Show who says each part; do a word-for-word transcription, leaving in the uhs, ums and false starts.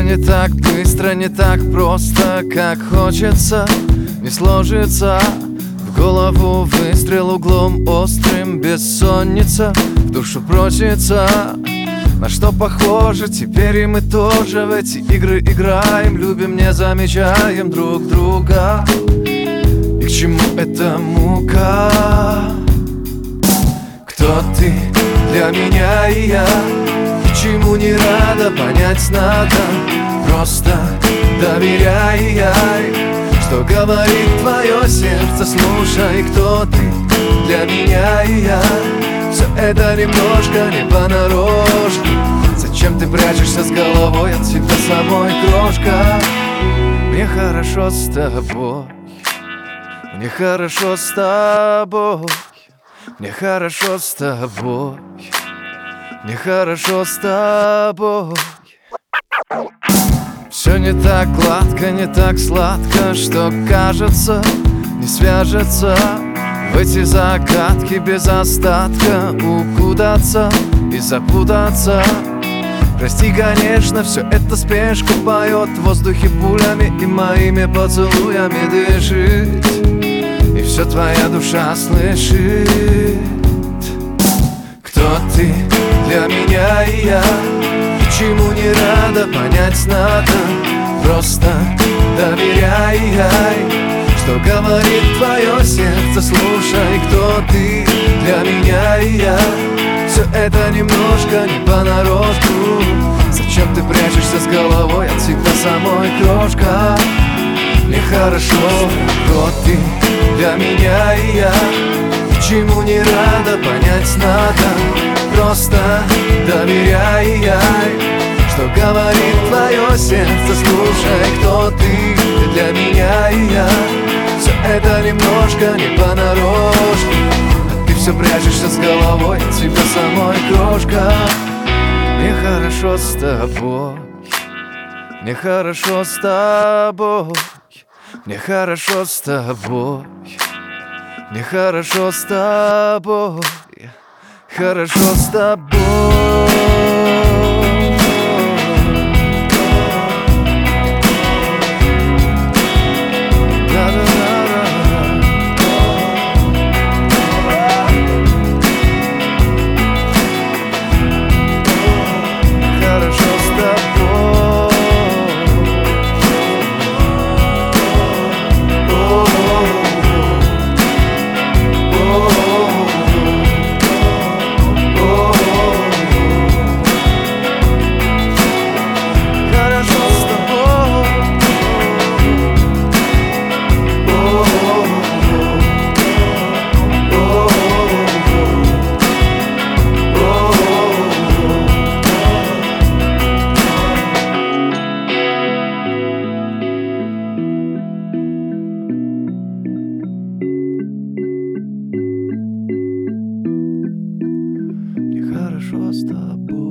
Speaker 1: не так быстро, не так просто, как хочется. Не сложится в голову выстрел углом острым, бессонница в душу просится. На что похоже, теперь и мы тоже в эти игры играем, любим, не замечаем друг друга. И к чему эта мука? Кто ты для меня и я? Чему не рада, понять надо. Просто доверяй, что говорит твое сердце, слушай. Кто ты для меня и я? Все это немножко не понарошку. Зачем ты прячешься с головой от себя самой, крошка? Мне хорошо с тобой, мне хорошо с тобой, мне хорошо с тобой, мне хорошо с тобой. Все не так гладко, не так сладко, что кажется, не свяжется. В эти загадки без остатка укутаться и запутаться. Прости, конечно, все это спешка поет в воздухе пулями и моими поцелуями дышит. И все твоя душа слышит. Кто ты для меня и я? Чему не рада, понять надо. Просто доверяй, что говорит твое сердце, слушай. Кто ты для меня и я? Все это немножко не понарошку. Зачем ты прячешься с головой от себя самой, крошка? Мне хорошо, кто ты для меня и я? Чему не рада, понять надо. Просто доверяй, что говорит твое сердце, слушай. Кто ты для меня и я? Все это немножко не понарошку. А ты все прячешься с головой от себя самой, крошка. Мне хорошо с тобой, мне хорошо с тобой, мне хорошо с тобой, мне хорошо с тобой, хорошо с тобой. Хорошо с тобой.